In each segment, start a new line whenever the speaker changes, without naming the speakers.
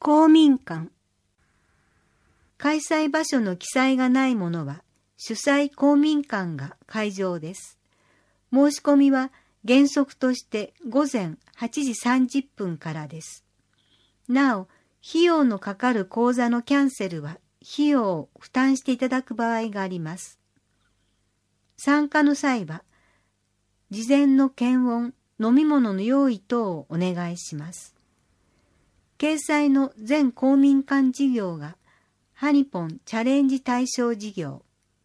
公民館。開催場所の記載がないものは、主催公民館が会場です。申し込みは原則として午前8時30分からです。なお、費用のかかる講座のキャンセルは費用を負担していただく場合があります。参加の際は、事前の検温、飲み物の用意等をお願いします。掲載の全公民館事業がハニポンチャレンジ対象事業。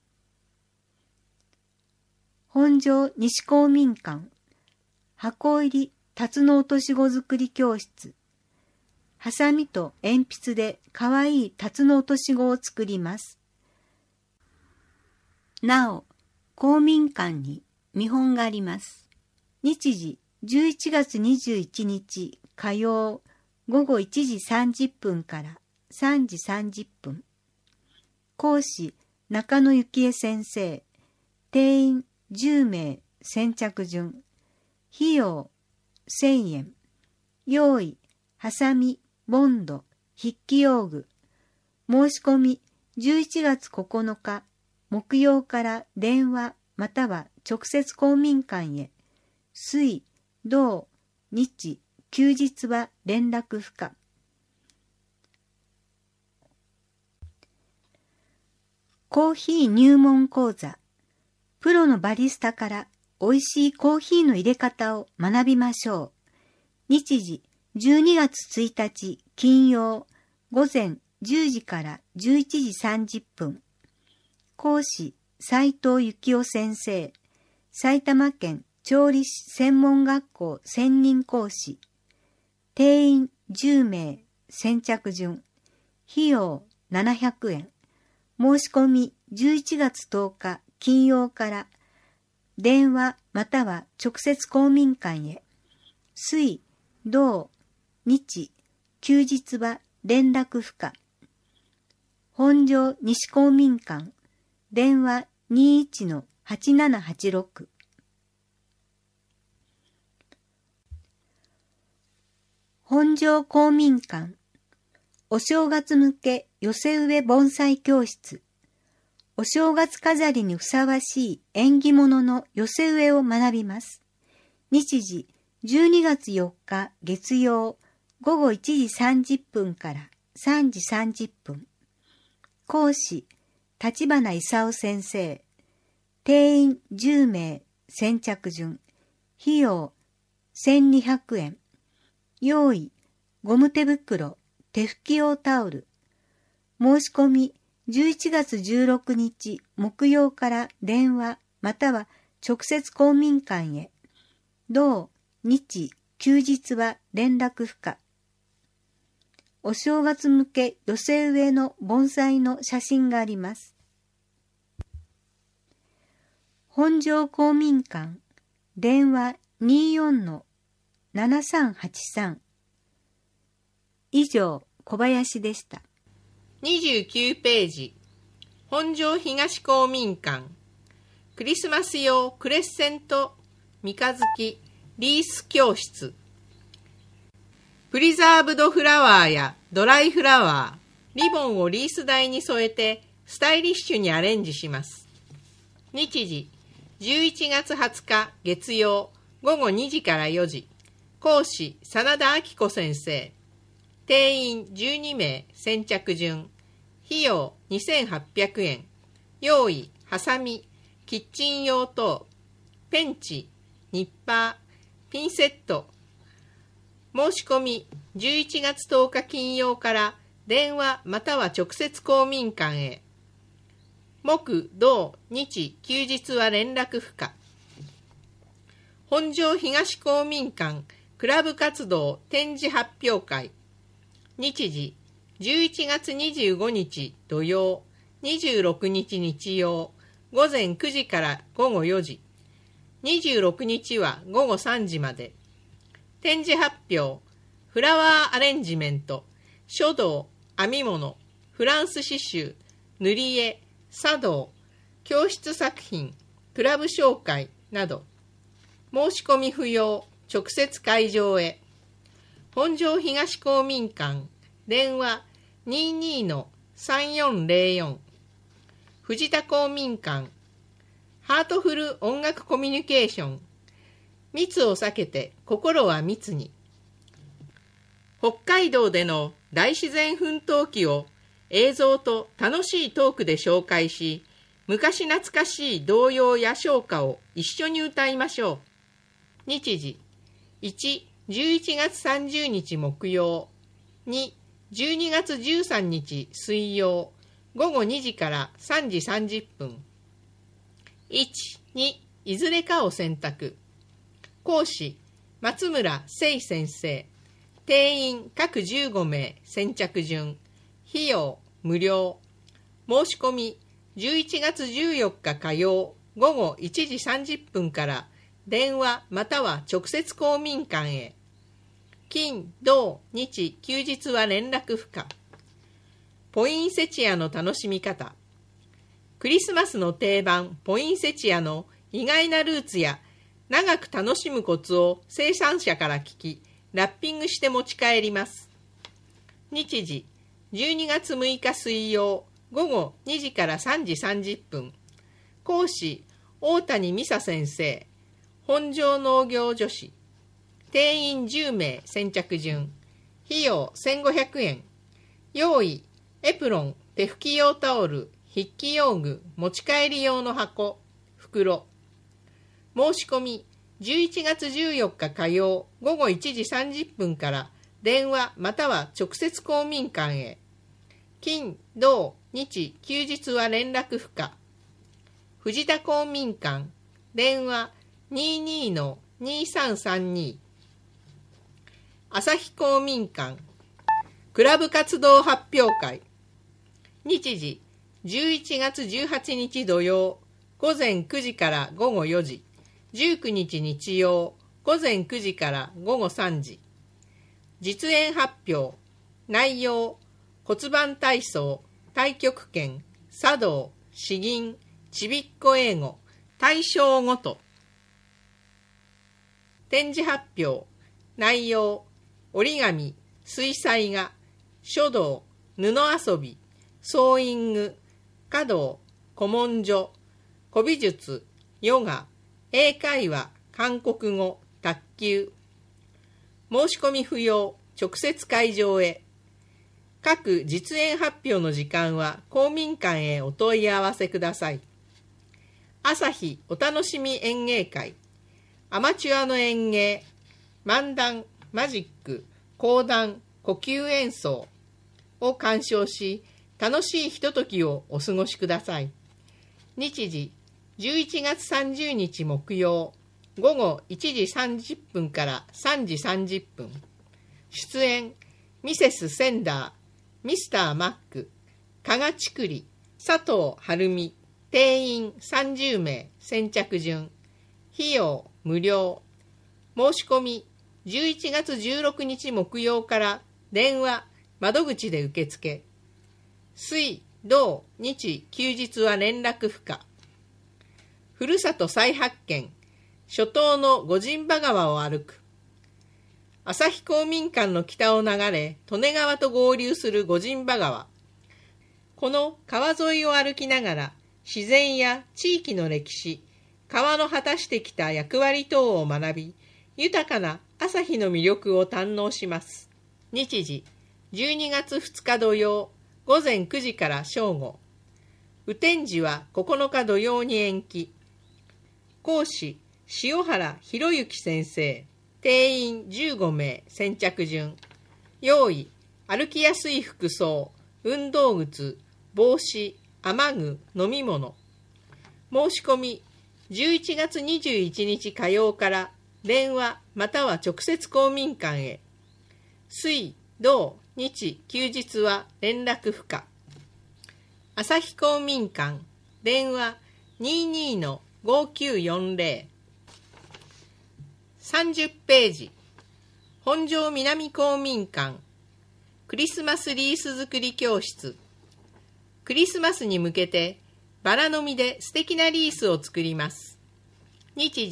本庄西公民館、箱入り辰の落とし子作り教室。ハサミと鉛筆でかわいい辰の落とし子を作ります。なお、公民館に見本があります。日時11月21日火曜午後1時30分から3時30分。講師中野幸恵先生。定員10名先着順。費用1000円。用意ハサミ、ボンド、筆記用具。申し込み11月9日木曜から電話または直接公民館へ。水、土、日、休日は連絡不可。コーヒー入門講座。プロのバリスタから美味しいコーヒーの入れ方を学びましょう。日時12月1日金曜午前10時から11時30分。講師斉藤幸夫先生。埼玉県調理師専門学校専任講師。定員10名先着順。費用700円。申し込み11月10日金曜から電話または直接公民館へ。水、土、日、休日は連絡不可。本庄西公民館。電話21-8786。本庄公民館。お正月向け寄せ植え盆栽教室。お正月飾りにふさわしい縁起物の寄せ植えを学びます。日時12月4日月曜午後1時30分から3時30分。講師立花勲先生。定員10名先着順。費用1200円。用意ゴム手袋、手拭き用タオル。申し込み11月16日木曜から電話または直接公民館へ。土、日、休日は連絡不可。お正月向け寄せ植えの盆栽の写真があります。本庄公民館。電話24-7383。以上、小林でした。
29ページ。本庄東公民館。クリスマス用クレッセント三日月リース教室。プリザーブドフラワーやドライフラワー、リボンをリース台に添えてスタイリッシュにアレンジします。日時11月20日月曜午後2時から4時。講師真田明子先生。定員12名先着順。費用2800円。用意ハサミ、キッチン用等、ペンチ、ニッパー、ピンセット。申し込み11月10日金曜から電話または直接公民館へ。木、土、日、休日は連絡不可。本庄東公民館クラブ活動展示発表会。日時11月25日土曜、26日日曜、午前9時から午後4時。26日は午後3時まで。展示発表、フラワーアレンジメント、書道、編み物、フランス刺繍、塗り絵、茶道、教室作品、クラブ紹介など。申し込み不要、直接会場へ。本庄東公民館電話 22-3404 藤田公民館ハートフル音楽コミュニケーション密を避けて心は密に。北海道での大自然奮闘記を映像と楽しいトークで紹介し、昔懐かしい童謡や唱歌を一緒に歌いましょう。日時1、11月30日木曜、2、12月13日水曜、午後2時から3時30分。1、2、いずれかを選択。講師、松村聖先生。定員各15名、先着順。費用、無料。申し込み、11月14日火曜、午後1時30分から、電話または直接公民館へ。金、土、日、休日は連絡不可。ポインセチアの楽しみ方。クリスマスの定番、ポインセチアの意外なルーツや、長く楽しむコツを生産者から聞き、ラッピングして持ち帰ります。日時、12月6日水曜、午後2時から3時30分。講師、大谷美沙先生。本庄農業女子。定員10名、先着順。費用1500円。用意、エプロン、手拭き用タオル、筆記用具、持ち帰り用の箱、袋。申し込み、11月14日火曜午後1時30分から電話または直接公民館へ。金、土、日、休日は連絡不可。藤田公民館、電話 22-2332。朝日公民館、クラブ活動発表会。日時、11月18日土曜、午前9時から午後4時。19日日曜、午前9時から午後3時。実演発表。内容、骨盤体操、太極拳、茶道、詩吟、ちびっこ英語、対象ごと。展示発表。内容、折り紙、水彩画、書道、布遊び、ソーイング、華道、古文書、古美術、ヨガ、英会話、韓国語、卓球。申し込み不要、直接会場へ。各実演発表の時間は公民館へお問い合わせください。朝日お楽しみ演芸会、アマチュアの演芸、漫談、マジック、講談、呼吸演奏を鑑賞し、楽しいひとときをお過ごしください。日時、11月30日木曜、午後1時30分から3時30分。出演、ミセス・センダー、ミスター・マック、加賀ちくり、佐藤晴美。定員30名、先着順。費用無料。申し込み、11月16日木曜から電話、窓口で受付。水、土、日、休日は連絡不可。ふるさと再発見、初冬の御神馬川を歩く。朝日公民館の北を流れ、利根川と合流する御神馬川。この川沿いを歩きながら、自然や地域の歴史、川の果たしてきた役割等を学び、豊かな朝日の魅力を堪能します。日時、12月2日土曜、午前9時から正午。雨天時は9日土曜に延期。講師、塩原博之先生。定員15名、先着順。用意、歩きやすい服装、運動靴、帽子、雨具、飲み物。申し込み、11月21日火曜から電話または直接公民館へ。水、土、日、休日は連絡不可。朝日公民館、電話 22-5940。30ページ。本庄南公民館、クリスマスリース作り教室。クリスマスに向けてバラの実で素敵なリースを作ります。日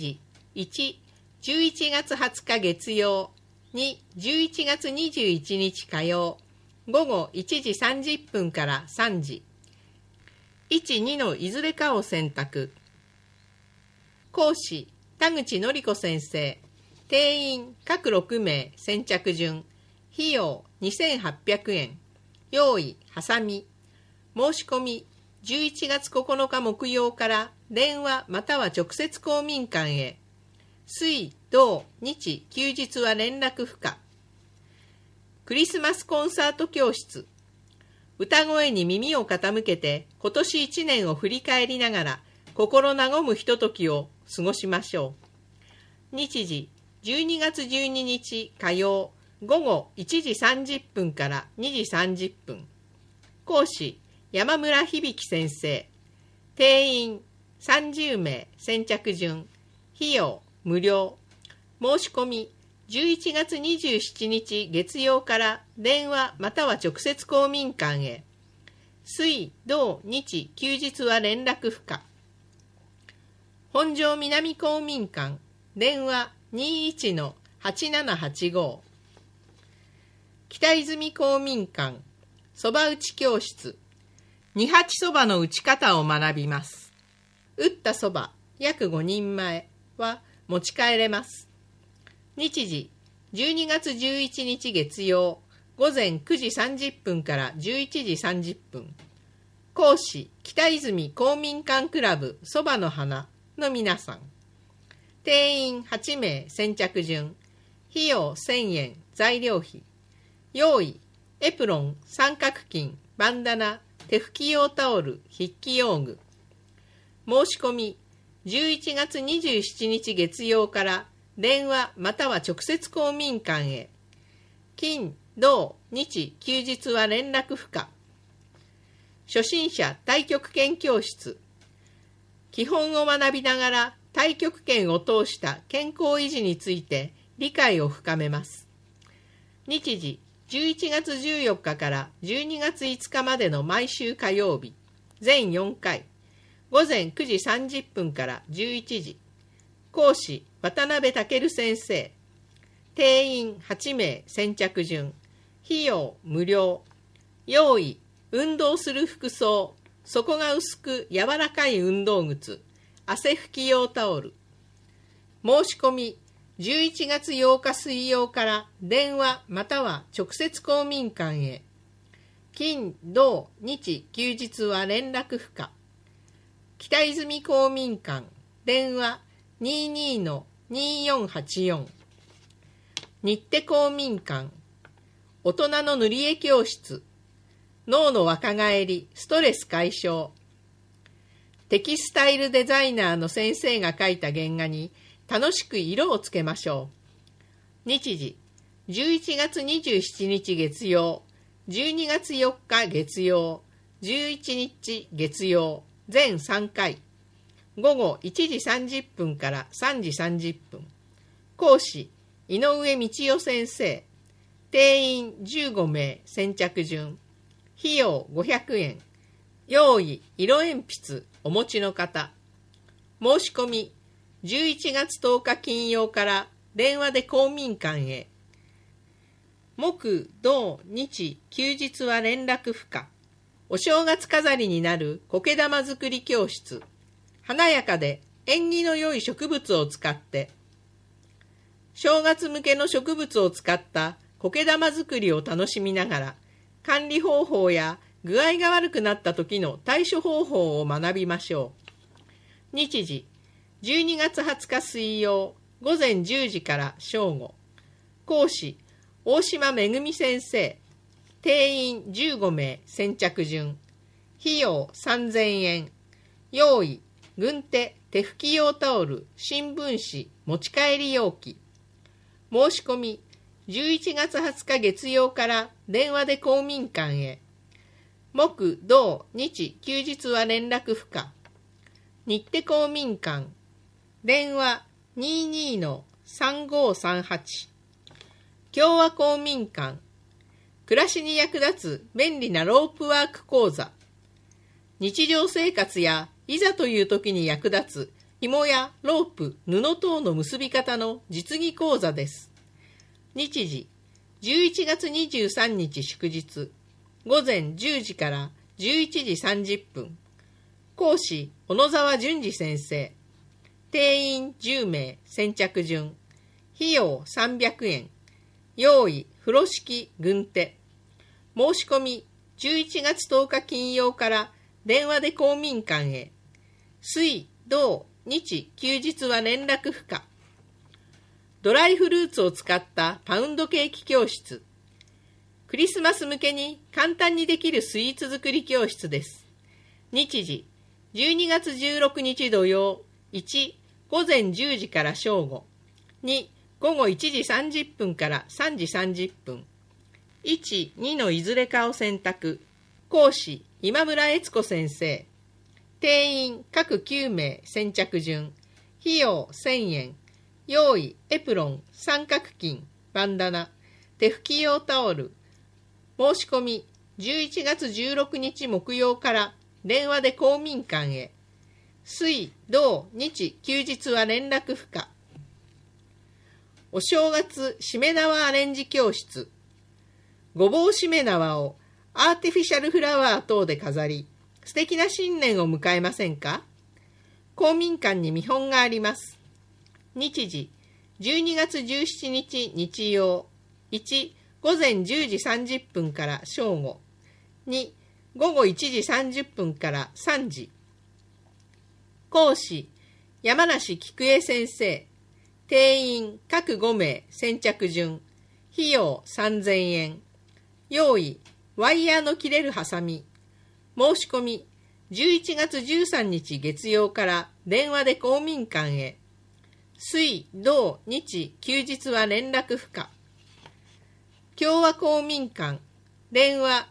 時、1、11月20日月曜、2、11月21日火曜、 午後1時30分から3時。1、2のいずれかを選択。講師、田口典子先生。定員各6名先着順。費用2800円。用意、はさみ。申し込み、11月9日木曜から電話または直接公民館へ。水、土、日、休日は連絡不可。クリスマスコンサート教室。歌声に耳を傾けて今年1年を振り返りながら心和むひとときを過ごしましょう。日時、12月12日火曜午後1時30分から2時30分。講師、山村響先生。定員30名先着順。費用無料。申し込み11月27日月曜から電話または直接公民館へ。水、土、日、休日は連絡不可。本庄南公民館。電話 21-8785。北泉公民館。そば打ち教室。二八そばの打ち方を学びます。打ったそば約5人前は持ち帰れます。日時、12月11日月曜午前9時30分から11時30分。講師、北泉公民館クラブそばの花の皆さん。定員8名先着順。費用1000円材料費。用意、エプロン、三角巾、バンダナ、手拭き用タオル、筆記用具。申し込み、11月27日月曜から電話または直接公民館へ。金、土、日、休日は連絡不可。初心者太極拳教室。基本を学びながら太極拳を通した健康維持について理解を深めます。日時、11月14日から12月5日までの毎週火曜日、全4回、午前9時30分から11時。講師、渡辺健先生。定員8名先着順。費用無料。用意、運動する服装、底が薄く柔らかい運動靴、汗拭き用タオル。申し込み、11月8日水曜から電話または直接公民館へ。金、土、日、休日は連絡不可。北泉公民館。電話 22-2484。日手公民館。大人の塗り絵教室。脳の若返り、ストレス解消。テキスタイルデザイナーの先生が描いた原画に楽しく色をつけましょう。日時、11月27日月曜、12月4日月曜、11日月曜、全3回。午後1時30分から3時30分。講師、井上道代先生。定員15名先着順。費用500円。用意、色鉛筆お持ちの方。申し込み、11月10日金曜から電話で公民館へ。木、土、日、休日は連絡不可。お正月飾りになる苔玉作り教室。華やかで縁起の良い植物を使って、正月向けの植物を使った苔玉作りを楽しみながら、管理方法や具合が悪くなった時の対処方法を学びましょう。日時、12月20日水曜、午前10時から正午。講師、大島めぐみ先生。定員15名先着順。費用3000円。用意、軍手、手拭き用タオル、新聞紙、持ち帰り容器。申し込み、11月20日月曜から電話で公民館へ。木、土、日、休日は連絡不可。日手公民館。電話 22-3538。共和公民館。暮らしに役立つ便利なロープワーク講座。日常生活やいざという時に役立つ紐やロープ、布等の結び方の実技講座です。日時、11月23日祝日、 午前10時から11時30分。講師、小野沢淳二先生。定員10名、先着順。費用300円。用意、風呂敷、軍手。申し込み、11月10日金曜から電話で公民館へ。水、土、日、休日は連絡不可。ドライフルーツを使ったパウンドケーキ教室。クリスマス向けに簡単にできるスイーツ作り教室です。日時、12月16日土曜。1、午前10時から正午。2、午後1時30分から3時30分。1、2のいずれかを選択。講師、今村悦子先生。定員各9名、先着順。費用1000円。用意、エプロン、三角巾、バンダナ、手拭き用タオル。申し込み、11月16日木曜から電話で公民館へ。水、土、日、休日は連絡不可。お正月しめ縄アレンジ教室。ごぼうしめ縄をアーティフィシャルフラワー等で飾り、素敵な新年を迎えませんか？公民館に見本があります。日時、12月17日日曜。1、午前10時30分から正午。2、午後1時30分から3時。講師、山梨菊江先生。定員各5名、先着順。費用3000円。用意、ワイヤーの切れるハサミ。申し込み、11月13日月曜から電話で公民館へ。水、土、日、休日は連絡不可。共和公民館。電話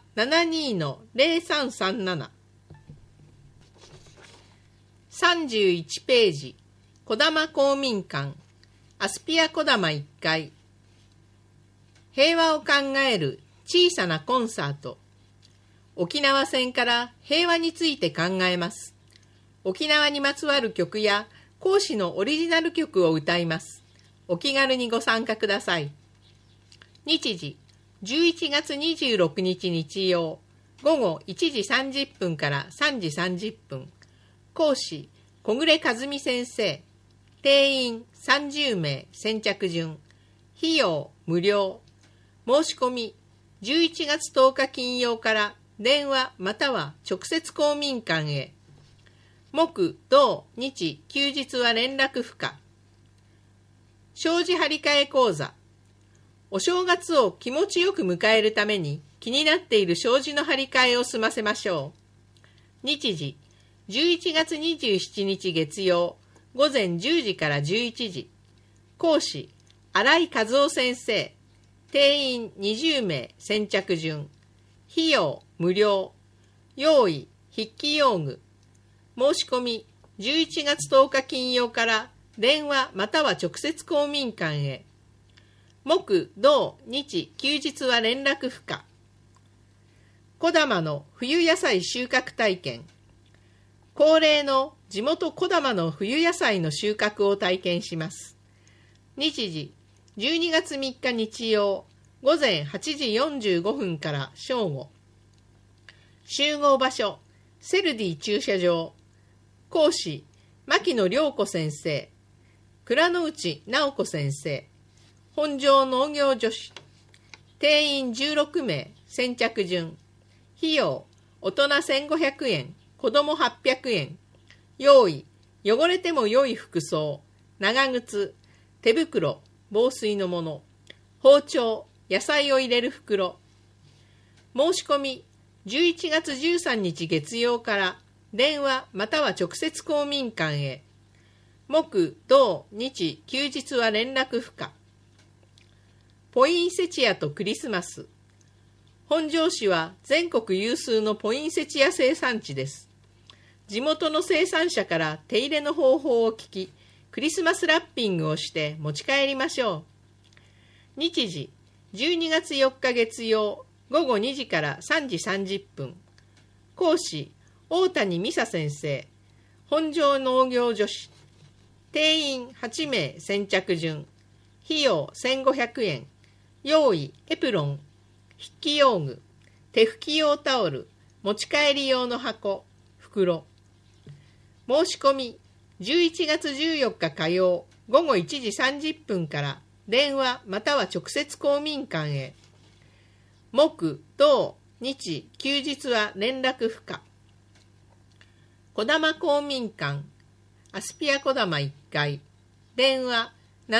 72-0337。31ページ。児玉公民館。アスピア児玉1階。平和を考える小さなコンサート。沖縄戦から平和について考えます。沖縄にまつわる曲や講師のオリジナル曲を歌います。お気軽にご参加ください。日時、11月26日日曜。午後1時30分から3時30分。講師、小暮和美先生。定員30名、先着順。費用無料。申し込み、11月10日金曜から電話または直接公民館へ。木、土、日、休日は連絡不可。障子張り替え講座。お正月を気持ちよく迎えるために気になっている障子の張り替えを済ませましょう。日時、11月27日月曜。午前10時から11時。講師、新井和夫先生。定員20名、先着順。費用無料。用意、筆記用具。申し込み、11月10日金曜から電話または直接公民館へ。木、土、日、休日は連絡不可。児玉の冬野菜収穫体験。恒例の地元児玉の冬野菜の収穫を体験します。日時、12月3日日曜。午前8時45分から正午。集合場所、セルディ駐車場。講師、牧野良子先生。倉之内直子先生。本庄農業女子。定員16名、先着順。費用、大人1500円、子供800円。用意、汚れても良い服装、長靴、手袋、防水のもの、包丁、野菜を入れる袋。申し込み、11月13日月曜から電話または直接公民館へ。木、土、日、休日は連絡不可。ポインセチアとクリスマス。本庄市は全国有数のポインセチア生産地です。地元の生産者から手入れの方法を聞き、クリスマスラッピングをして持ち帰りましょう。日時、12月4日月曜、午後2時から3時30分。講師、大谷美沙先生。本庄農業女子。定員8名、先着順。費用1500円。用意、エプロン。筆記用具。手手拭き用タオル、持ち帰り用の箱、袋。申し込み、11月14日火曜午後1時30分から電話または直接公民館へ。木、土、日、休日は連絡不可。児玉公民館、アスピア児玉1階、電話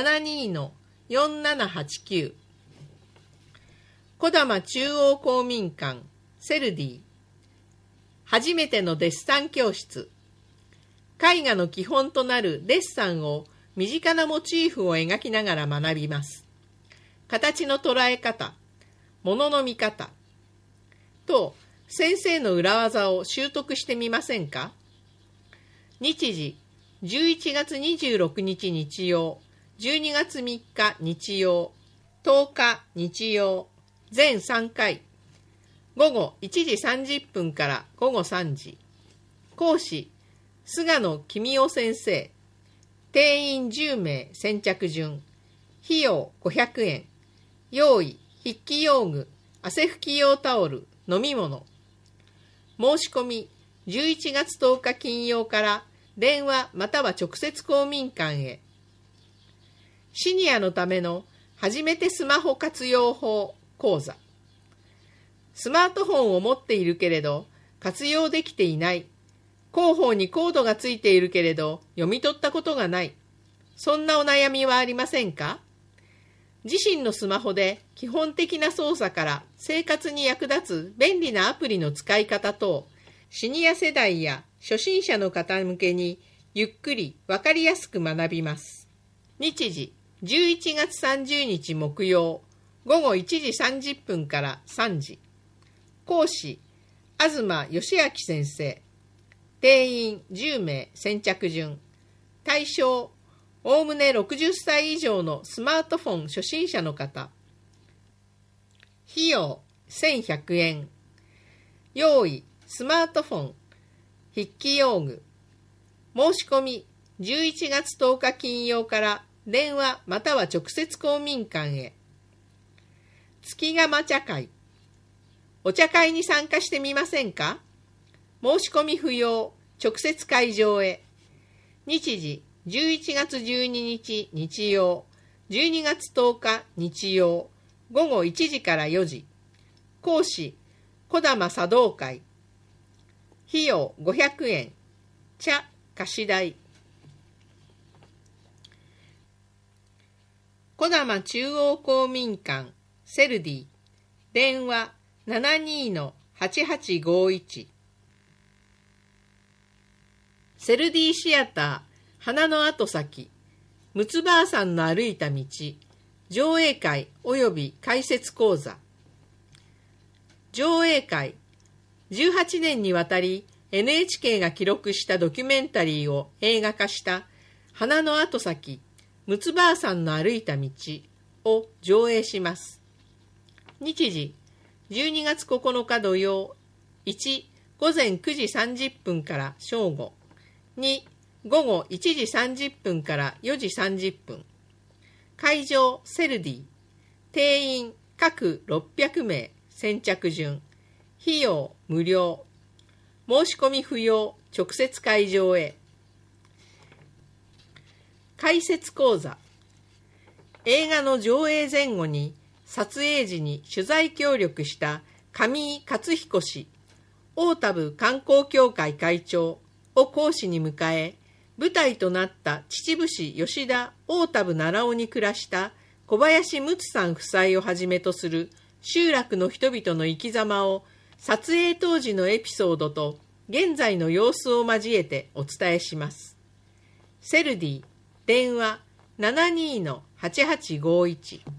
72-4789。児玉中央公民館、セルディ。初めてのデッサン教室。絵画の基本となるデッサンを身近なモチーフを描きながら学びます。形の捉え方、物の見方と先生の裏技を習得してみませんか？日時、11月26日日曜、12月3日日曜、10日日曜、全3回。午後1時30分から午後3時。講師、菅野公夫先生。定員10名先着順。費用500円。用意、筆記用具、汗拭き用タオル、飲み物。申し込み、11月10日金曜から電話または直接公民館へ。シニアのための初めてスマホ活用法講座。スマートフォンを持っているけれど活用できていない。広報にコードがついているけれど読み取ったことがない。そんなお悩みはありませんか？自身のスマホで基本的な操作から生活に役立つ便利なアプリの使い方等、シニア世代や初心者の方向けにゆっくりわかりやすく学びます。日時、11月30日木曜、午後1時30分から3時。講師、東義明先生。定員10名先着順。対象、おおむね60歳以上のスマートフォン初心者の方。費用1100円。用意、スマートフォン、筆記用具。申し込み、11月10日金曜から電話または直接公民館へ。月釜茶会。お茶会に参加してみませんか？申し込み不要、直接会場へ。日時、11月12日日曜、12月10日日曜、午後1時から4時。講師、児玉茶道会。費用500円。茶、貸し代。児玉中央公民館、セルディ。電話 72-8851。セルディシアター、花の後先、むつばあさんの歩いた道、上映会及び解説講座。上映会、18年にわたり NHK が記録したドキュメンタリーを映画化した花の後先、むつばあさんの歩いた道を上映します。日時、12月9日土曜、1、午前9時30分から正午、2、午後1時30分から4時30分。会場、セルディ。定員、各600名、先着順。費用、無料。申し込み不要、直接会場へ。解説講座。映画の上映前後に、撮影時に取材協力した上井勝彦氏、大田部観光協会会長を講師に迎え、舞台となった秩父市吉田大田部奈良尾に暮らした小林睦さん夫妻をはじめとする集落の人々の生き様を撮影当時のエピソードと現在の様子を交えてお伝えします。セルディ、電話 72-8851。